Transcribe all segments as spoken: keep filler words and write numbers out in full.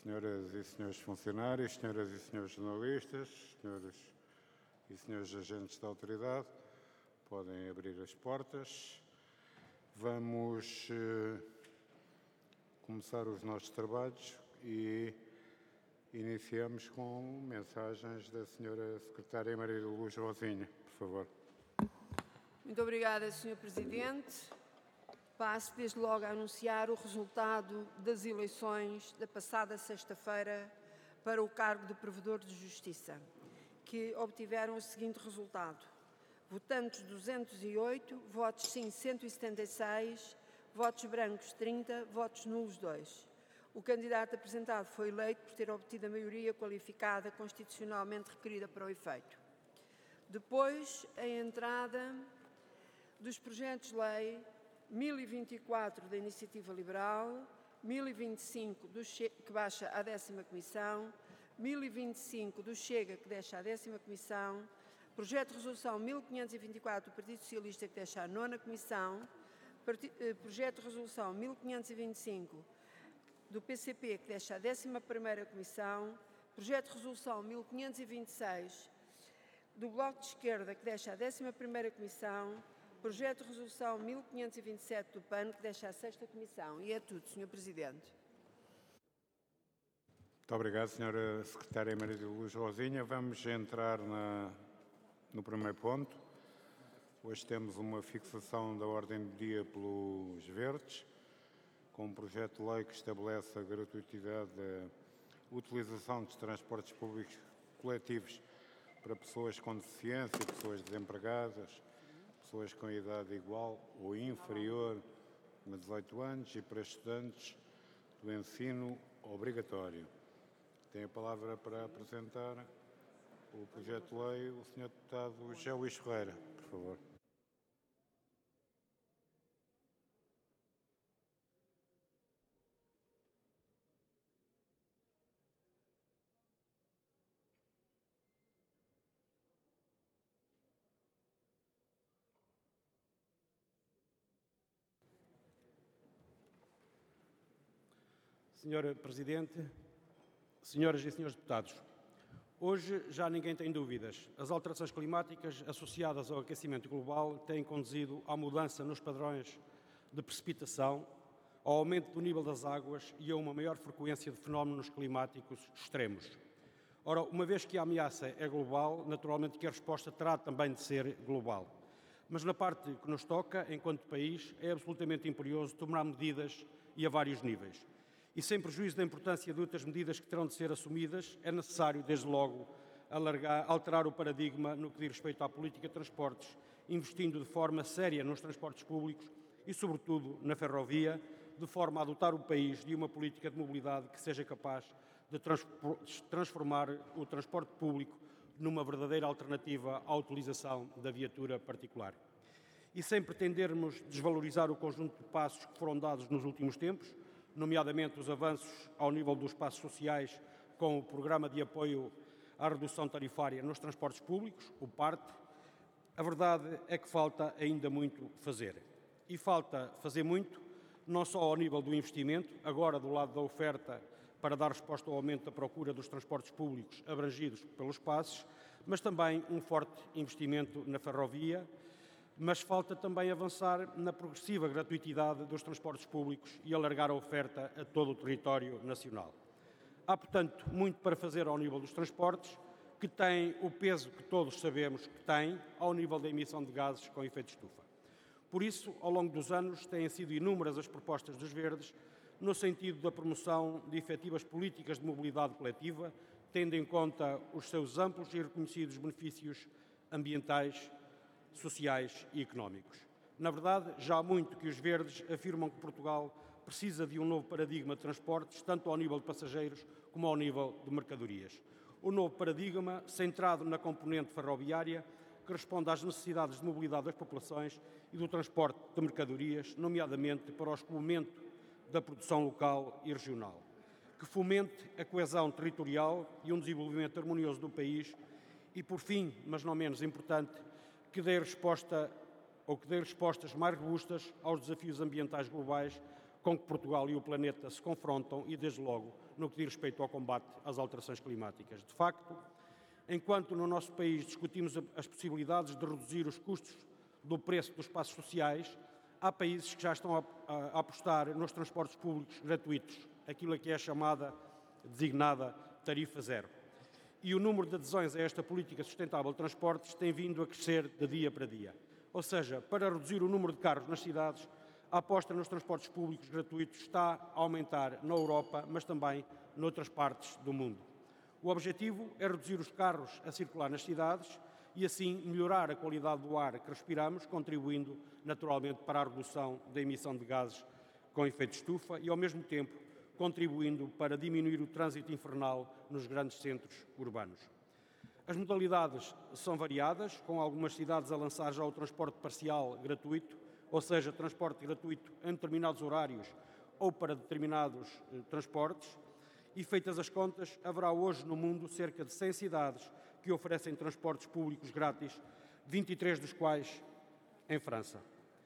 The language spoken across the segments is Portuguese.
Senhoras e senhores funcionários, senhoras e senhores jornalistas, senhoras e senhores agentes da autoridade, podem abrir as portas. Vamos eh, começar os nossos trabalhos e iniciamos com mensagens da senhora Secretária Maria de Luz Rosinha, por favor. Muito obrigada, senhor Presidente. Passo desde logo a anunciar o resultado das eleições da passada sexta-feira para o cargo de Provedor de Justiça, que obtiveram o seguinte resultado: votantes duzentos e oito, votos sim cento e setenta e seis, votos brancos trinta, votos nulos dois. O candidato apresentado foi eleito por ter obtido a maioria qualificada constitucionalmente requerida para o efeito. Depois, a entrada dos projetos de lei mil e vinte e quatro da Iniciativa Liberal, mil e vinte e cinco do Che que baixa à décima Comissão, mil e vinte e cinco do Chega, que deixa à décima Comissão, projeto de resolução mil quinhentos e vinte e quatro do Partido Socialista, que deixa à nona Comissão, projeto de resolução mil quinhentos e vinte e cinco do P C P, que deixa à décima primeira Comissão, projeto de resolução mil quinhentos e vinte e seis do Bloco de Esquerda, que deixa à décima primeira Comissão, projeto de resolução mil quinhentos e vinte e sete do P A N, que deixa à sexta Comissão. E é tudo, senhor Presidente. Muito obrigado, senhora Secretária Maria de Luz Rosinha. Vamos entrar na, no primeiro ponto. Hoje temos uma fixação da ordem do dia pelos Verdes, com um projeto de lei que estabelece a gratuitidade da utilização dos transportes públicos coletivos para pessoas com deficiência, pessoas desempregadas, pessoas com idade igual ou inferior a dezoito anos e para estudantes do ensino obrigatório. Tem a palavra para apresentar o projeto de lei o senhor Deputado José Luís Ferreira, por favor. senhor Presidente, senhoras e senhores deputados, hoje já ninguém tem dúvidas. As alterações climáticas associadas ao aquecimento global têm conduzido à mudança nos padrões de precipitação, ao aumento do nível das águas e a uma maior frequência de fenómenos climáticos extremos. Ora, uma vez que a ameaça é global, naturalmente que a resposta terá também de ser global. Mas na parte que nos toca, enquanto país, é absolutamente imperioso tomar medidas e a vários níveis. E sem prejuízo da importância de outras medidas que terão de ser assumidas, é necessário, desde logo, alargar, alterar o paradigma no que diz respeito à política de transportes, investindo de forma séria nos transportes públicos e, sobretudo, na ferrovia, de forma a dotar o país de uma política de mobilidade que seja capaz de transformar o transporte público numa verdadeira alternativa à utilização da viatura particular. E sem pretendermos desvalorizar o conjunto de passos que foram dados nos últimos tempos, nomeadamente os avanços ao nível dos passos sociais com o Programa de Apoio à Redução Tarifária nos Transportes Públicos, o P A R T, a verdade é que falta ainda muito fazer. E falta fazer muito, não só ao nível do investimento, agora do lado da oferta para dar resposta ao aumento da procura dos transportes públicos abrangidos pelos passos, mas também um forte investimento na ferrovia, mas falta também avançar na progressiva gratuitidade dos transportes públicos e alargar a oferta a todo o território nacional. Há, portanto, muito para fazer ao nível dos transportes, que tem o peso que todos sabemos que tem ao nível da emissão de gases com efeito de estufa. Por isso, ao longo dos anos, têm sido inúmeras as propostas dos Verdes no sentido da promoção de efetivas políticas de mobilidade coletiva, tendo em conta os seus amplos e reconhecidos benefícios ambientais, sociais e económicos. Na verdade, já há muito que os Verdes afirmam que Portugal precisa de um novo paradigma de transportes, tanto ao nível de passageiros como ao nível de mercadorias. O novo paradigma, centrado na componente ferroviária, que responde às necessidades de mobilidade das populações e do transporte de mercadorias, nomeadamente para o escoamento da produção local e regional, que fomente a coesão territorial e um desenvolvimento harmonioso do país e, por fim, mas não menos importante, que dê resposta ou que dê respostas mais robustas aos desafios ambientais globais, com que Portugal e o planeta se confrontam e, desde logo, no que diz respeito ao combate às alterações climáticas. De facto, enquanto no nosso país discutimos as possibilidades de reduzir os custos do preço dos passos sociais, há países que já estão a, a apostar nos transportes públicos gratuitos, aquilo que é chamada, designada, tarifa zero. E o número de adesões a esta política sustentável de transportes tem vindo a crescer de dia para dia. Ou seja, para reduzir o número de carros nas cidades, a aposta nos transportes públicos gratuitos está a aumentar na Europa, mas também noutras partes do mundo. O objetivo é reduzir os carros a circular nas cidades e, assim, melhorar a qualidade do ar que respiramos, contribuindo, naturalmente, para a redução da emissão de gases com efeito de estufa e, ao mesmo tempo, contribuindo para diminuir o trânsito infernal nos grandes centros urbanos. As modalidades são variadas, com algumas cidades a lançar já o transporte parcial gratuito, ou seja, transporte gratuito em determinados horários ou para determinados eh, transportes, e feitas as contas, haverá hoje no mundo cerca de cem cidades que oferecem transportes públicos grátis, vinte e três dos quais em França.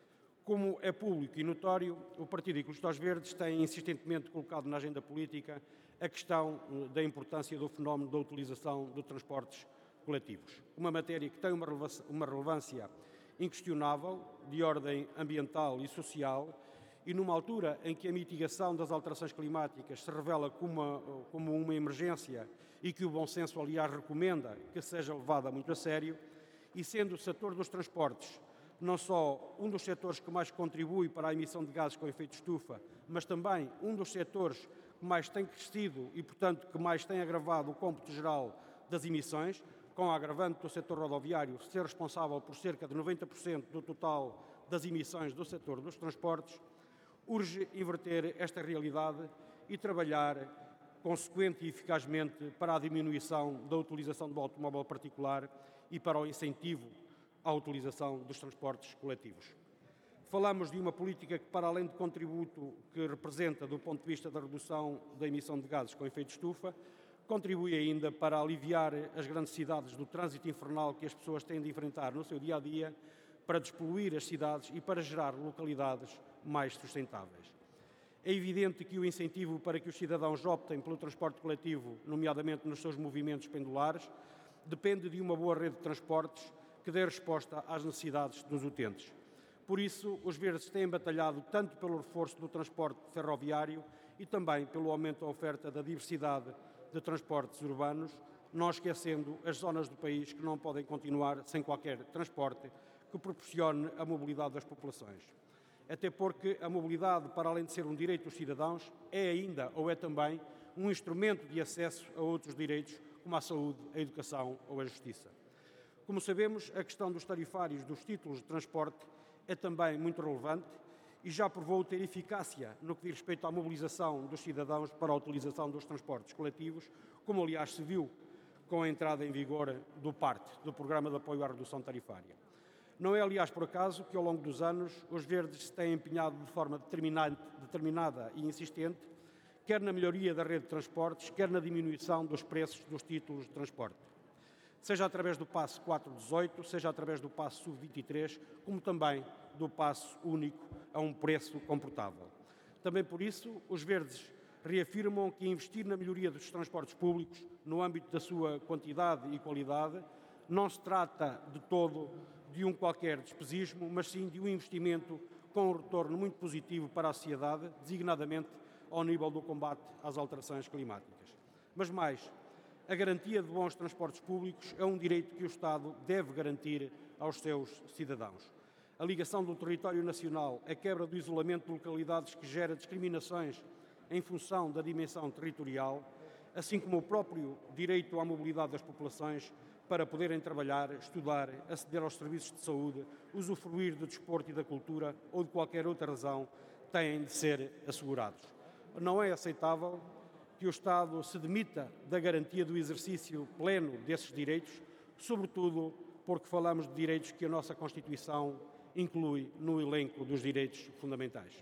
Como é público e notório, o Partido Ecologista aos Verdes tem insistentemente colocado na agenda política a questão da importância do fenómeno da utilização de transportes coletivos. Uma matéria que tem uma relevância inquestionável de ordem ambiental e social, e numa altura em que a mitigação das alterações climáticas se revela como uma, como uma emergência e que o bom senso, aliás, recomenda que seja levada muito a sério, e sendo o setor dos transportes não só um dos setores que mais contribui para a emissão de gases com efeito de estufa, mas também um dos setores que mais tem crescido e, portanto, que mais tem agravado o cômputo geral das emissões, com a agravante do setor rodoviário ser responsável por cerca de noventa por cento do total das emissões do setor dos transportes, urge inverter esta realidade e trabalhar consequente e eficazmente para a diminuição da utilização do automóvel particular e para o incentivo à utilização dos transportes coletivos. Falamos de uma política que, para além do contributo que representa do ponto de vista da redução da emissão de gases com efeito de estufa, contribui ainda para aliviar as grandes cidades do trânsito infernal que as pessoas têm de enfrentar no seu dia-a-dia, para despoluir as cidades e para gerar localidades mais sustentáveis. É evidente que o incentivo para que os cidadãos optem pelo transporte coletivo, nomeadamente nos seus movimentos pendulares, depende de uma boa rede de transportes que dê resposta às necessidades dos utentes. Por isso, os Verdes têm batalhado tanto pelo reforço do transporte ferroviário e também pelo aumento da oferta da diversidade de transportes urbanos, não esquecendo as zonas do país que não podem continuar sem qualquer transporte que proporcione a mobilidade das populações. Até porque a mobilidade, para além de ser um direito dos cidadãos, é ainda ou é também um instrumento de acesso a outros direitos, como a saúde, a educação ou a justiça. Como sabemos, a questão dos tarifários dos títulos de transporte é também muito relevante e já provou ter eficácia no que diz respeito à mobilização dos cidadãos para a utilização dos transportes coletivos, como aliás se viu com a entrada em vigor do P A R T, do Programa de Apoio à Redução Tarifária. Não é, aliás, por acaso que ao longo dos anos os Verdes se têm empenhado de forma determinada e insistente, quer na melhoria da rede de transportes, quer na diminuição dos preços dos títulos de transporte. Seja através do passo quatro dezoito, seja através do passo sub vinte e três, como também do passo único a um preço comportável. Também por isso, os Verdes reafirmam que investir na melhoria dos transportes públicos, no âmbito da sua quantidade e qualidade, não se trata de todo de um qualquer despesismo, mas sim de um investimento com um retorno muito positivo para a sociedade, designadamente ao nível do combate às alterações climáticas. Mas mais, a garantia de bons transportes públicos é um direito que o Estado deve garantir aos seus cidadãos. A ligação do território nacional, a quebra do isolamento de localidades que gera discriminações em função da dimensão territorial, assim como o próprio direito à mobilidade das populações para poderem trabalhar, estudar, aceder aos serviços de saúde, usufruir do desporto e da cultura ou de qualquer outra razão, têm de ser assegurados. Não é aceitável que o Estado se demita da garantia do exercício pleno desses direitos, sobretudo porque falamos de direitos que a nossa Constituição inclui no elenco dos direitos fundamentais.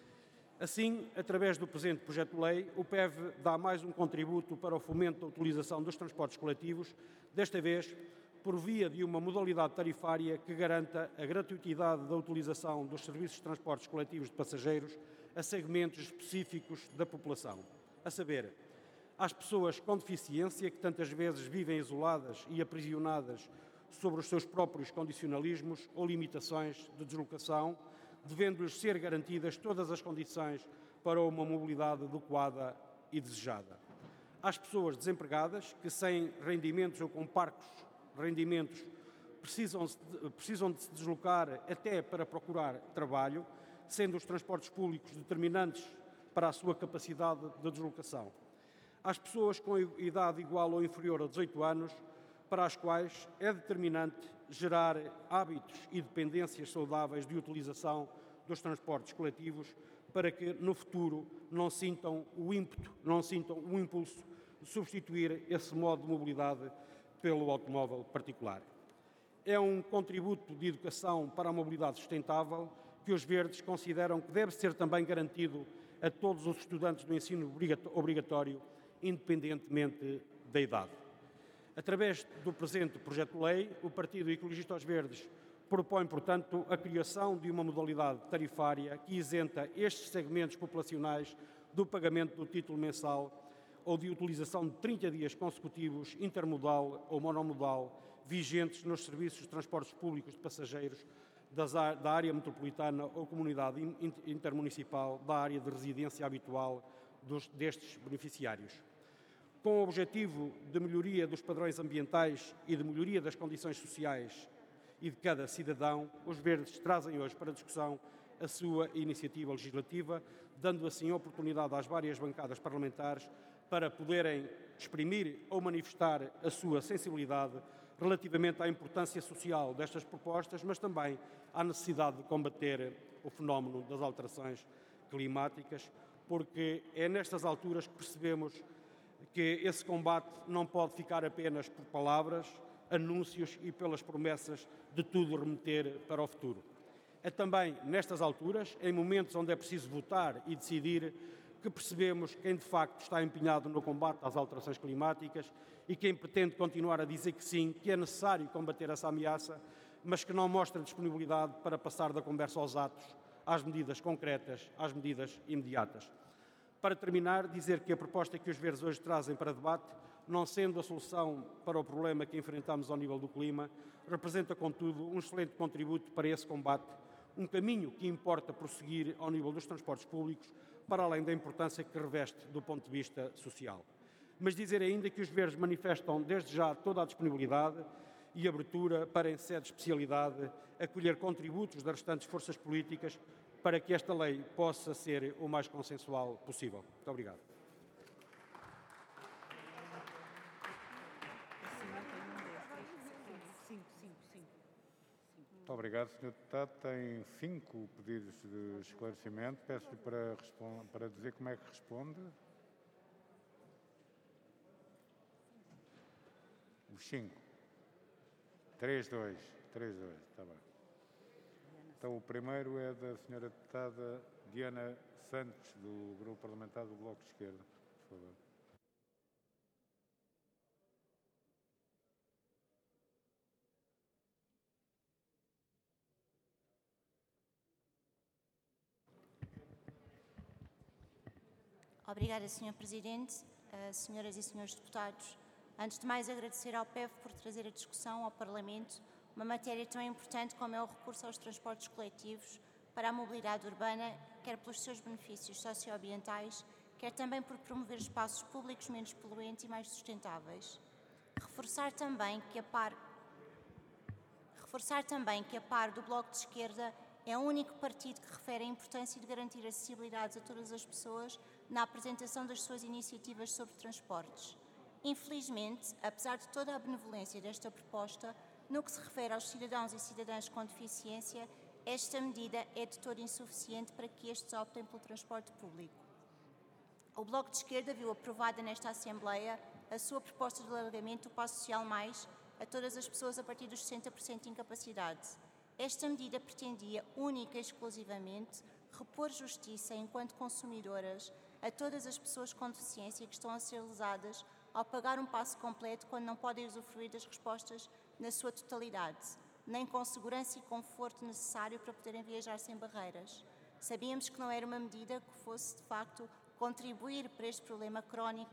Assim, através do presente projeto de lei, o P E V dá mais um contributo para o fomento da utilização dos transportes coletivos, desta vez por via de uma modalidade tarifária que garanta a gratuitidade da utilização dos serviços de transportes coletivos de passageiros a segmentos específicos da população, a saber, às pessoas com deficiência que tantas vezes vivem isoladas e aprisionadas sobre os seus próprios condicionalismos ou limitações de deslocação, devendo-lhes ser garantidas todas as condições para uma mobilidade adequada e desejada. Às pessoas desempregadas que, sem rendimentos ou com parcos rendimentos, precisam, precisam de se deslocar até para procurar trabalho, sendo os transportes públicos determinantes para a sua capacidade de deslocação. Às pessoas com idade igual ou inferior a dezoito anos, para as quais é determinante gerar hábitos e dependências saudáveis de utilização dos transportes coletivos, para que no futuro não sintam o ímpeto, não sintam o impulso de substituir esse modo de mobilidade pelo automóvel particular. É um contributo de educação para a mobilidade sustentável que os Verdes consideram que deve ser também garantido a todos os estudantes do ensino obrigatório, independentemente da idade. Através do presente projeto de lei, o Partido Ecologista aos Verdes propõe, portanto, a criação de uma modalidade tarifária que isenta estes segmentos populacionais do pagamento do título mensal ou de utilização de trinta dias consecutivos, intermodal ou monomodal, vigentes nos serviços de transportes públicos de passageiros das, da área metropolitana ou comunidade intermunicipal da área de residência habitual dos, destes beneficiários. Com o objetivo de melhoria dos padrões ambientais e de melhoria das condições sociais e de cada cidadão, os Verdes trazem hoje para discussão a sua iniciativa legislativa, dando assim oportunidade às várias bancadas parlamentares para poderem exprimir ou manifestar a sua sensibilidade relativamente à importância social destas propostas, mas também à necessidade de combater o fenómeno das alterações climáticas, porque é nestas alturas que percebemos que esse combate não pode ficar apenas por palavras, anúncios e pelas promessas de tudo remeter para o futuro. É também nestas alturas, em momentos onde é preciso votar e decidir, que percebemos quem de facto está empenhado no combate às alterações climáticas e quem pretende continuar a dizer que sim, que é necessário combater essa ameaça, mas que não mostra disponibilidade para passar da conversa aos atos, às medidas concretas, às medidas imediatas. Para terminar, dizer que a proposta que os Verdes hoje trazem para debate, não sendo a solução para o problema que enfrentamos ao nível do clima, representa, contudo, um excelente contributo para esse combate, um caminho que importa prosseguir ao nível dos transportes públicos, para além da importância que reveste do ponto de vista social. Mas dizer ainda que os Verdes manifestam desde já toda a disponibilidade e abertura para, em sede de especialidade, acolher contributos das restantes forças políticas para que esta lei possa ser o mais consensual possível. Muito obrigado. Muito obrigado, senhor Deputado. Tem cinco pedidos de esclarecimento. Peço-lhe para, para dizer como é que responde. Os cinco. Três, dois. Três, dois. Está bem. Então, o primeiro é da senhora deputada Diana Santos, do Grupo Parlamentar do Bloco de Esquerda. Por favor. Obrigada, senhor Presidente, senhoras e senhores deputados. Antes de mais, agradecer ao P E V por trazer a discussão ao Parlamento uma matéria tão importante como é o recurso aos transportes coletivos para a mobilidade urbana, quer pelos seus benefícios socioambientais, quer também por promover espaços públicos menos poluentes e mais sustentáveis. Reforçar também que a par, reforçar também que a par do Bloco de Esquerda é o único partido que refere a importância de garantir acessibilidade a todas as pessoas na apresentação das suas iniciativas sobre transportes. Infelizmente, apesar de toda a benevolência desta proposta, no que se refere aos cidadãos e cidadãs com deficiência, esta medida é de todo insuficiente para que estes optem pelo transporte público. O Bloco de Esquerda viu aprovada nesta Assembleia a sua proposta de alargamento do Passo Social Mais a todas as pessoas a partir dos sessenta por cento de incapacidade. Esta medida pretendia, única e exclusivamente, repor justiça enquanto consumidoras a todas as pessoas com deficiência que estão a ser lesadas ao pagar um passo completo quando não podem usufruir das respostas na sua totalidade, nem com segurança e conforto necessário para poderem viajar sem barreiras. Sabíamos que não era uma medida que fosse, de facto, contribuir para este problema crónico